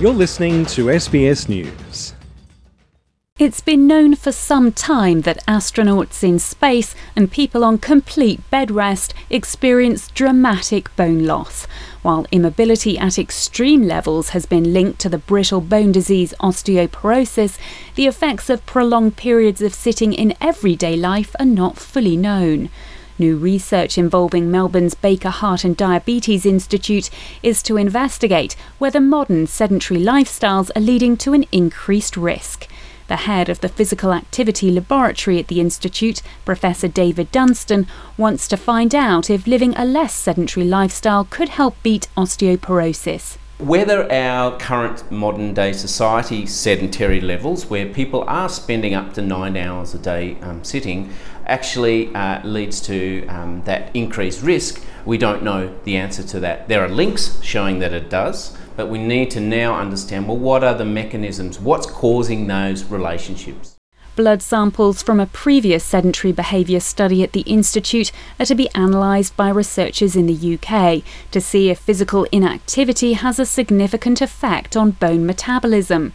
You're listening to SBS News. It's been known for some time that astronauts in space and people on complete bed rest experience dramatic bone loss. While immobility at extreme levels has been linked to the brittle bone disease osteoporosis, the effects of prolonged periods of sitting in everyday life are not fully known. New research involving Melbourne's Baker Heart and Diabetes Institute is to investigate whether modern sedentary lifestyles are leading to an increased risk. The head of the Physical Activity Laboratory at the Institute, Professor David Dunstan, wants to find out if living a less sedentary lifestyle could help beat osteoporosis. Whether our current modern day society sedentary levels, where people are spending up to 9 hours a day sitting, actually leads to that increased risk, we don't know the answer to that. There are links showing that it does, but we need to now understand, well, what are the mechanisms? What's causing those relationships? Blood samples from a previous sedentary behaviour study at the Institute are to be analysed by researchers in the UK to see if physical inactivity has a significant effect on bone metabolism.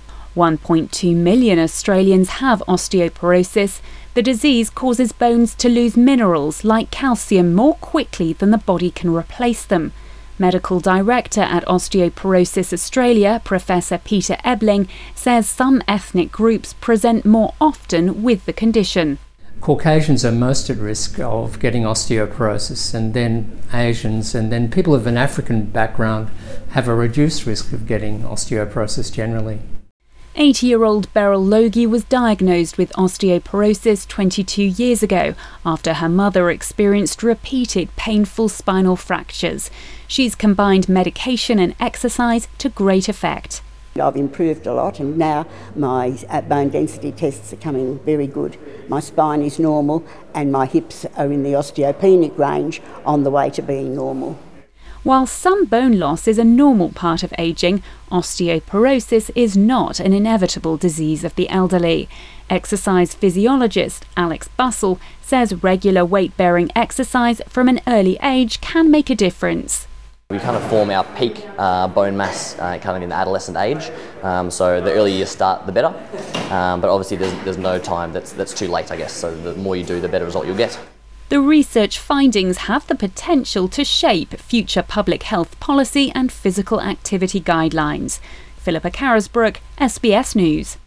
1.2 million Australians have osteoporosis. The disease causes bones to lose minerals like calcium more quickly than the body can replace them. Medical Director at Osteoporosis Australia, Professor Peter Ebling, says some ethnic groups present more often with the condition. Caucasians are most at risk of getting osteoporosis, and then Asians, and then people of an African background have a reduced risk of getting osteoporosis generally. 80-year-old Beryl Logie was diagnosed with osteoporosis 22 years ago after her mother experienced repeated painful spinal fractures. She's combined medication and exercise to great effect. I've improved a lot, and now my bone density tests are coming very good. My spine is normal and my hips are in the osteopenic range, on the way to being normal. While some bone loss is a normal part of ageing, osteoporosis is not an inevitable disease of the elderly. Exercise physiologist Alex Bussell says regular weight-bearing exercise from an early age can make a difference. We kind of form our peak bone mass kind of in the adolescent age, so the earlier you start, the better. But obviously there's no time that's too late, I guess, so the more you do, the better result you'll get. The research findings have the potential to shape future public health policy and physical activity guidelines. Philippa Carisbrook, SBS News.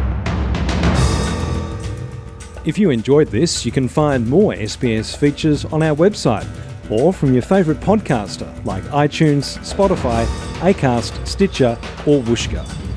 If you enjoyed this, you can find more SBS features on our website or from your favourite podcaster like iTunes, Spotify, Acast, Stitcher or Whooshkaa.